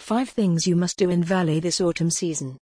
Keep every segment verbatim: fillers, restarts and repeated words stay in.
five things you must do in Valais this autumn season.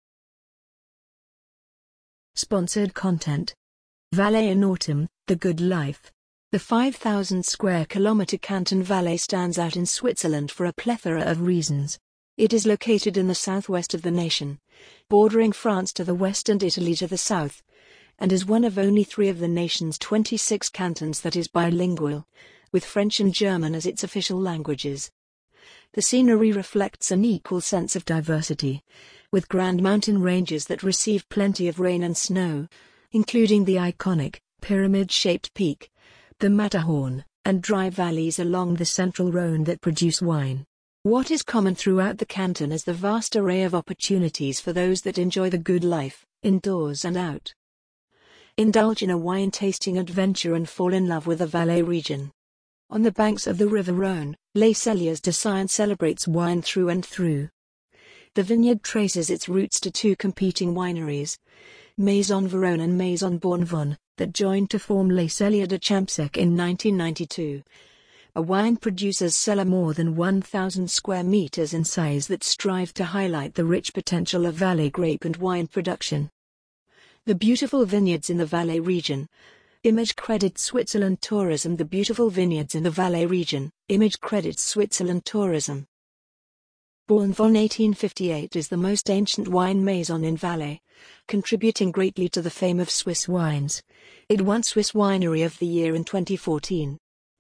Sponsored content. Valais in autumn, the good life. The five thousand square kilometer canton Valais stands out in Switzerland for a plethora of reasons. It is located in the southwest of the nation, bordering France to the west and Italy to the south, and is one of only three of the nation's twenty-six cantons that is bilingual, with French and German as its official languages. The scenery reflects an equal sense of diversity, with grand mountain ranges that receive plenty of rain and snow, including the iconic, pyramid-shaped peak, the Matterhorn, and dry valleys along the central Rhône that produce wine. What is common throughout the canton is the vast array of opportunities for those that enjoy the good life, indoors and out. Indulge in a wine-tasting adventure and fall in love with the Valais region. On the banks of the River Rhône, Les Celliers de Sion celebrates wine through and through. The vineyard traces its roots to two competing wineries, Maison Veronne and Maison Bonnefonne, that joined to form Les Celliers de Champsec in nineteen ninety-two. A wine producer's cellar more than one thousand square meters in size that strive to highlight the rich potential of Valais grape and wine production. The beautiful vineyards in the Valais region. Image credits Switzerland Tourism. The beautiful vineyards in the Valais region. Image credits Switzerland Tourism. Bonnefonne eighteen fifty-eight is the most ancient wine maison in Valais, contributing greatly to the fame of Swiss wines. It won Swiss Winery of the Year in twenty fourteen.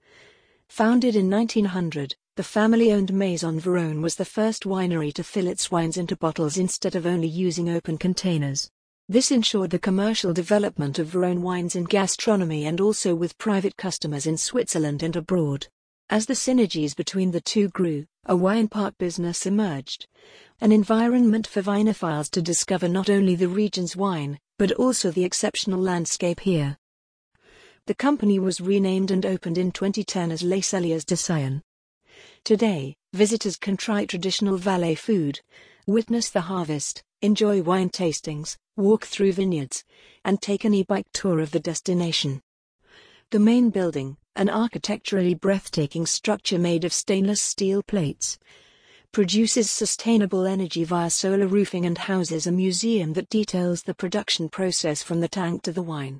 Founded in nineteen hundred, the family-owned Maison Veronne was the first winery to fill its wines into bottles instead of only using open containers. This ensured the commercial development of Veronne wines in gastronomy and also with private customers in Switzerland and abroad. As the synergies between the two grew, a wine park business emerged, an environment for vinophiles to discover not only the region's wine, but also the exceptional landscape here. The company was renamed and opened in twenty ten as Les Celliers de Sion. Today, visitors can try traditional Valais food, witness the harvest, enjoy wine tastings, walk through vineyards, and take an e-bike tour of the destination. The main building, an architecturally breathtaking structure made of stainless steel plates, produces sustainable energy via solar roofing and houses a museum that details the production process from the tank to the wine.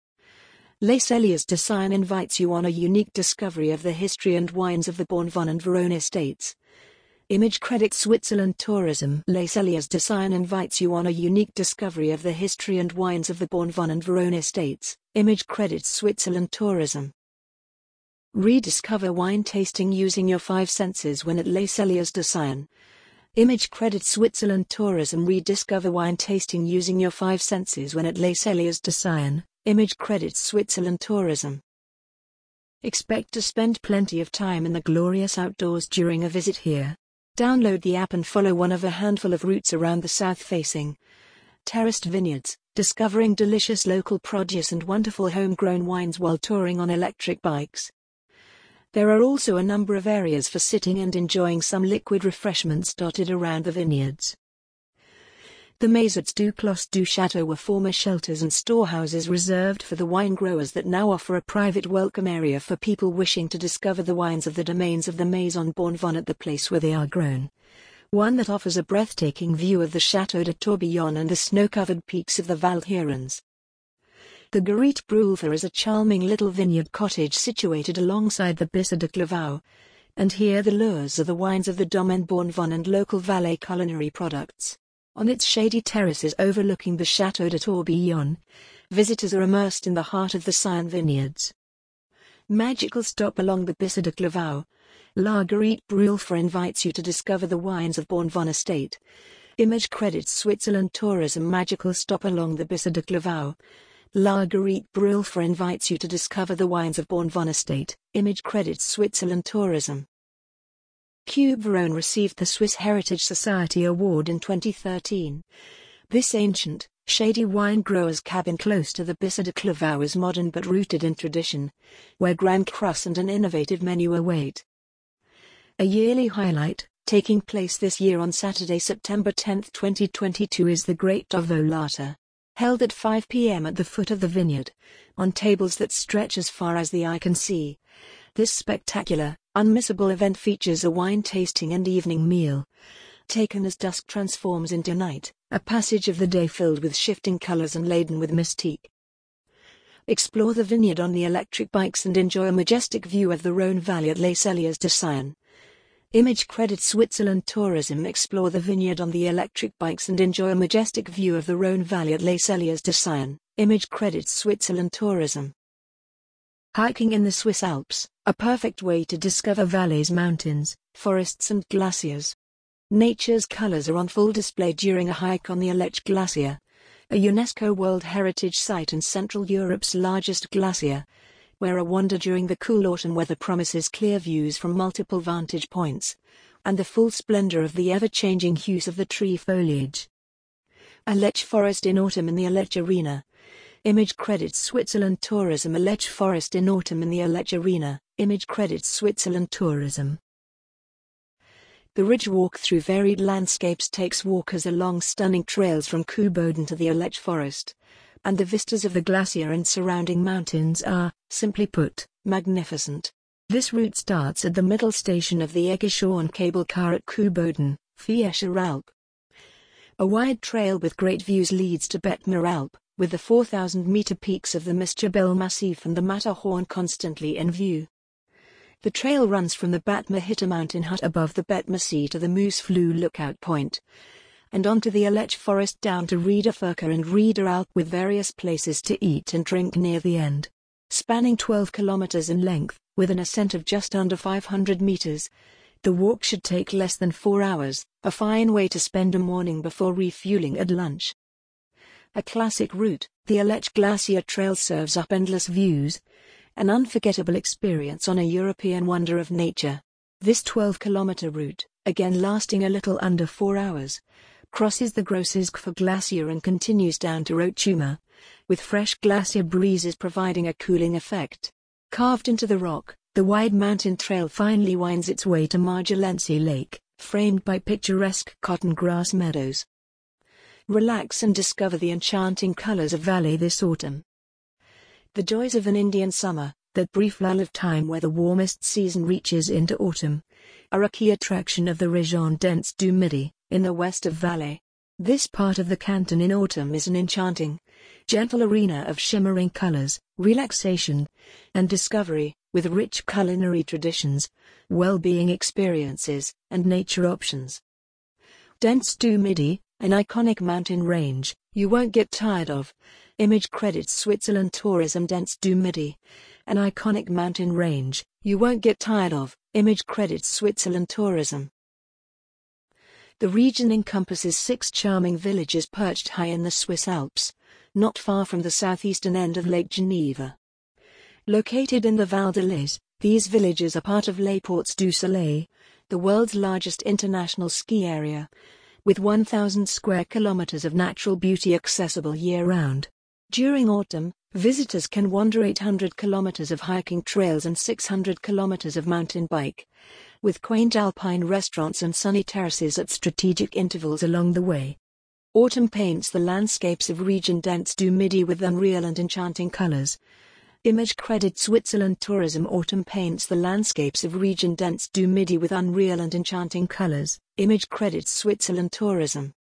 Les Celliers de Sion invites you on a unique discovery of the history and wines of the Bonnefonne and Veronne estates. Image credits Switzerland Tourism. Les Celliers de Sion invites you on a unique discovery of the history and wines of the Bonnefonne and Veronne estates. Image credits Switzerland Tourism. Rediscover wine tasting using your five senses when at Les Celliers de Sion. Image credits Switzerland Tourism. Rediscover wine tasting using your five senses when at Les Celliers de Sion. Image credits Switzerland Tourism. Expect to spend plenty of time in the glorious outdoors during a visit here. Download the app and follow one of a handful of routes around the south-facing terraced vineyards, discovering delicious local produce and wonderful homegrown wines while touring on electric bikes. There are also a number of areas for sitting and enjoying some liquid refreshments dotted around the vineyards. The Maisons du Clos du Château were former shelters and storehouses reserved for the wine growers that now offer a private welcome area for people wishing to discover the wines of the domains of the Maison Bonnefonne at the place where they are grown. One that offers a breathtaking view of the Château de Tourbillon and the snow-covered peaks of the Val Thérèse. The Guérite Brulfer is a charming little vineyard cottage situated alongside the Bissa de Clavaux, and here the lures are the wines of the Domaine Bonnefonne and local Valais culinary products. On its shady terraces overlooking the Château de Tourbillon, visitors are immersed in the heart of the Sion vineyards. Magical stop along the Bissa de Clavaux. La Guérite Brulfer invites you to discover the wines of Bonnefonne estate. Image credits Switzerland Tourism. Magical stop along the Bissa de Clavaux. La Guérite Brulfer invites you to discover the wines of Bonnefonne estate. Image credits Switzerland Tourism. Cube Veronne received the Swiss Heritage Society Award in twenty thirteen. This ancient, shady wine grower's cabin close to the Bissa de Clavaux is modern but rooted in tradition, where Grand Crus and an innovative menu await. A yearly highlight, taking place this year on Saturday, September tenth, twenty twenty-two, is the Great Volata, held at five p m at the foot of the vineyard, on tables that stretch as far as the eye can see. This spectacular, unmissable event features a wine tasting and evening meal, taken as dusk transforms into night, a passage of the day filled with shifting colors and laden with mystique. Explore the vineyard on the electric bikes and enjoy a majestic view of the Rhône Valley at Les Celliers de Sion. Image credit Switzerland Tourism. Explore the vineyard on the electric bikes and enjoy a majestic view of the Rhône Valley at Les Celliers de Sion. Image credit Switzerland Tourism. Hiking in the Swiss Alps, a perfect way to discover Valais mountains, forests and glaciers. Nature's colors are on full display during a hike on the Aletsch Glacier, a UNESCO World Heritage Site and Central Europe's largest glacier, where a wander during the cool autumn weather promises clear views from multiple vantage points, and the full splendor of the ever-changing hues of the tree foliage. Aletsch Forest in autumn in the Aletsch Arena. Image credits Switzerland Tourism. Aletsch Forest in autumn in the Aletsch Arena. Image credits Switzerland Tourism. The Ridge Walk through varied landscapes takes walkers along stunning trails from Kuhboden to the Aletsch Forest, and the vistas of the glacier and surrounding mountains are, simply put, magnificent. This route starts at the middle station of the Eggishorn cable car at Kuhboden, Vierscher Alp. A wide trail with great views leads to Bettmer Alp, with the four thousand meter peaks of the Mischabel Massif and the Matterhorn constantly in view. The trail runs from the Bettmer Hütte mountain hut above the Bettmer Sea to the Moosflue lookout point, and onto the Aletsch Forest down to Riederfurka and Rieder Alp with various places to eat and drink near the end. Spanning twelve kilometers in length, with an ascent of just under five hundred meters, the walk should take less than four hours, a fine way to spend a morning before refueling at lunch. A classic route, the Aletsch Glacier Trail serves up endless views, an unforgettable experience on a European wonder of nature. This twelve kilometer route, again lasting a little under four hours, crosses the Grossisgfa Glacier and continues down to Rotuma, with fresh glacier breezes providing a cooling effect. Carved into the rock, the wide mountain trail finally winds its way to Marjolensee Lake, framed by picturesque cotton grass meadows. Relax and discover the enchanting colors of Valais this autumn. The joys of an Indian summer, that brief lull of time where the warmest season reaches into autumn, are a key attraction of the Région Dents du Midi, in the west of Valais. This part of the canton in autumn is an enchanting, gentle arena of shimmering colors, relaxation, and discovery, with rich culinary traditions, well-being experiences, and nature options. Dents du Midi, an iconic mountain range you won't get tired of. Image credits Switzerland Tourism. Dents du Midi, an iconic mountain range you won't get tired of. Image credits Switzerland Tourism. The region encompasses six charming villages perched high in the Swiss Alps, not far from the southeastern end of Lake Geneva. Located in the Val de l'Ise, these villages are part of Les Portes du Soleil, the world's largest international ski area, with one thousand square kilometers of natural beauty accessible year-round. During autumn, visitors can wander eight hundred kilometers of hiking trails and six hundred kilometers of mountain bike, with quaint alpine restaurants and sunny terraces at strategic intervals along the way. Autumn paints the landscapes of Region Dents du Midi with unreal and enchanting colors. Image credit Switzerland Tourism. Autumn paints the landscapes of Region Dents du Midi with unreal and enchanting colors. Image credit Switzerland Tourism.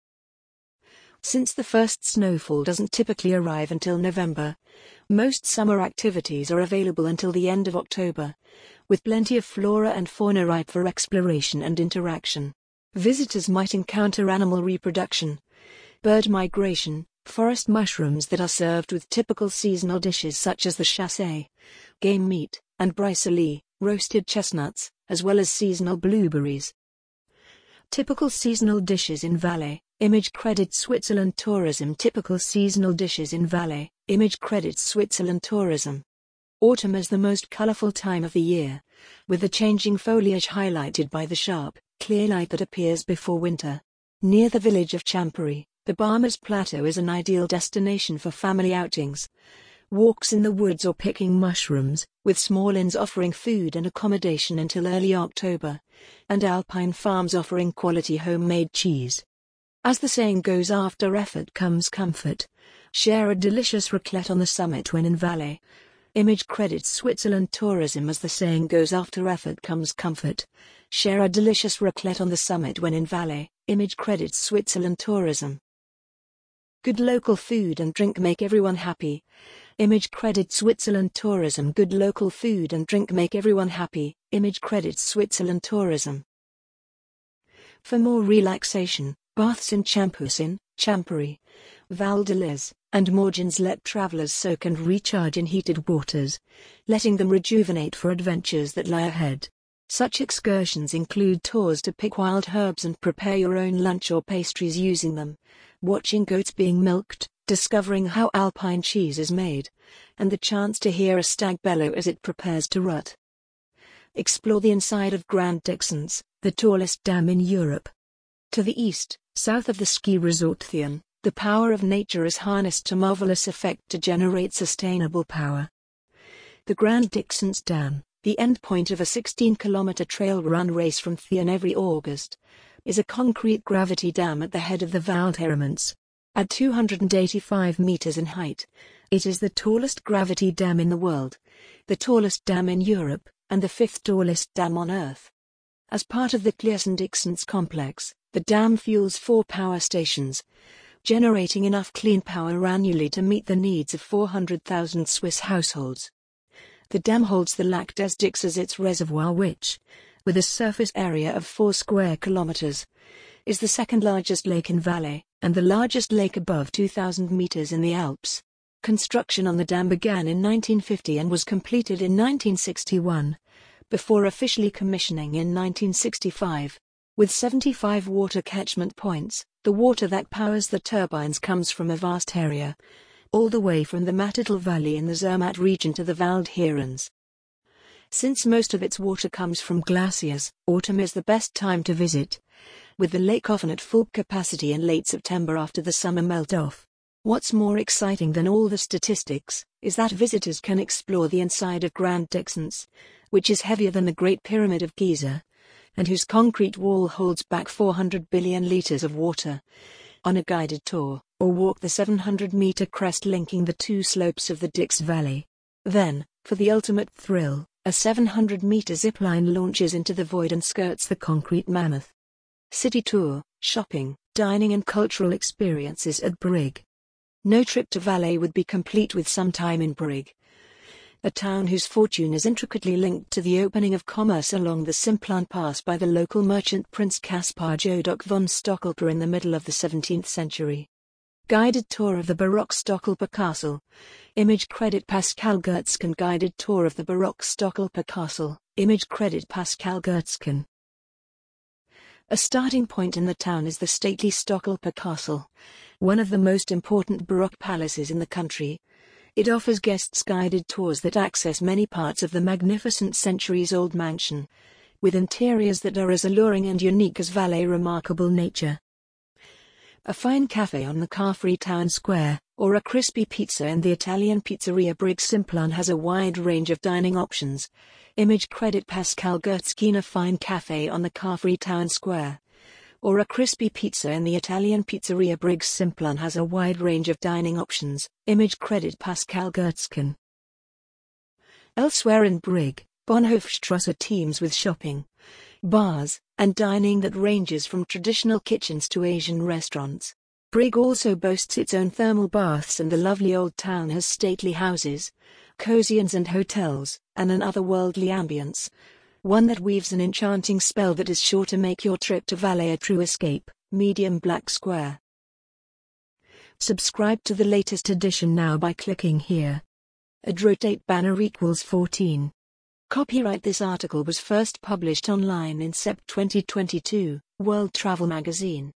Since the first snowfall doesn't typically arrive until November, most summer activities are available until the end of October, with plenty of flora and fauna ripe for exploration and interaction. Visitors might encounter animal reproduction, bird migration, forest mushrooms that are served with typical seasonal dishes such as the chassé, game meat, and brisoli, roasted chestnuts, as well as seasonal blueberries. Typical seasonal dishes in Valais. Image credits Switzerland Tourism. Typical seasonal dishes in Valais. Image credits Switzerland Tourism. Autumn is the most colorful time of the year, with the changing foliage highlighted by the sharp, clear light that appears before winter. Near the village of Champery, the Barmes Plateau is an ideal destination for family outings, walks in the woods or picking mushrooms, with small inns offering food and accommodation until early October, and alpine farms offering quality homemade cheese. As the saying goes, after effort comes comfort. Share a delicious raclette on the summit when in Valais. Image credits Switzerland Tourism. As the saying goes, after effort comes comfort. Share a delicious raclette on the summit when in Valais. Image credits Switzerland Tourism. Good local food and drink make everyone happy. Image credits Switzerland Tourism. Good local food and drink make everyone happy. Image credits Switzerland Tourism. For more relaxation, baths in Champoussin, Champéry, Val d'Illiers, and Morgins let travelers soak and recharge in heated waters, letting them rejuvenate for adventures that lie ahead. Such excursions include tours to pick wild herbs and prepare your own lunch or pastries using them, watching goats being milked, discovering how alpine cheese is made, and the chance to hear a stag bellow as it prepares to rut. Explore the inside of Grand Dixence, the tallest dam in Europe. To the east, south of the ski resort Thion, the power of nature is harnessed to marvelous effect to generate sustainable power. The Grand Dixence Dam, the endpoint of a sixteen kilometer trail run race from Thion every August, is a concrete gravity dam at the head of the Val d'Hérémence. At two hundred eighty-five meters in height, it is the tallest gravity dam in the world, the tallest dam in Europe, and the fifth tallest dam on Earth. As part of the Clearson-Dixence complex, the dam fuels four power stations, generating enough clean power annually to meet the needs of four hundred thousand Swiss households. The dam holds the Lac des Dix as its reservoir which, with a surface area of four square kilometers, is the second largest lake in Valais, and the largest lake above two thousand meters in the Alps. Construction on the dam began in nineteen fifty and was completed in nineteen sixty-one, before officially commissioning in nineteen sixty-five. With seventy-five water catchment points, the water that powers the turbines comes from a vast area, all the way from the Matatel Valley in the Zermatt region to the Val d'Hérémence. Since most of its water comes from glaciers, autumn is the best time to visit, with the lake often at full capacity in late September after the summer melt-off. What's more exciting than all the statistics, is that visitors can explore the inside of Grand Dixence, which is heavier than the Great Pyramid of Giza, and whose concrete wall holds back four hundred billion liters of water, on a guided tour, or walk the seven hundred meter crest linking the two slopes of the Dix Valley. Then, for the ultimate thrill, a seven hundred meter zipline launches into the void and skirts the concrete mammoth. City tour, shopping, dining and cultural experiences at Brig. No trip to Valais would be complete with some time in Brig, a town whose fortune is intricately linked to the opening of commerce along the Simplon Pass by the local merchant Prince Caspar Jodoc von Stockelper in the middle of the seventeenth century. Guided tour of the Baroque Stockelper Castle. Image credit Pascal Gurtzken. Guided tour of the Baroque Stockelper Castle. Image credit Pascal Gurtzken. A starting point in the town is the stately Stockelper Castle, one of the most important Baroque palaces in the country. It offers guests guided tours that access many parts of the magnificent centuries-old mansion, with interiors that are as alluring and unique as Valais' remarkable nature. A fine cafe on the car-free town square, or a crispy pizza in the Italian pizzeria Brig Simplon has a wide range of dining options. Image credit Pascal Gurtzken. A fine cafe on the car-free town square, or a crispy pizza in the Italian pizzeria Brig Simplon has a wide range of dining options. Image credit Pascal Gurtzken. Elsewhere in Brig, Bonhoefstrasse teems with shopping, bars, and dining that ranges from traditional kitchens to Asian restaurants. Brig also boasts its own thermal baths, and the lovely old town has stately houses, cozy inns and hotels, and an otherworldly ambience, one that weaves an enchanting spell that is sure to make your trip to Valais a true escape. Medium Black Square. Subscribe to the latest edition now by clicking here. Ad rotate banner equals fourteen. Copyright. This article was first published online in September twenty twenty-two, World Travel Magazine.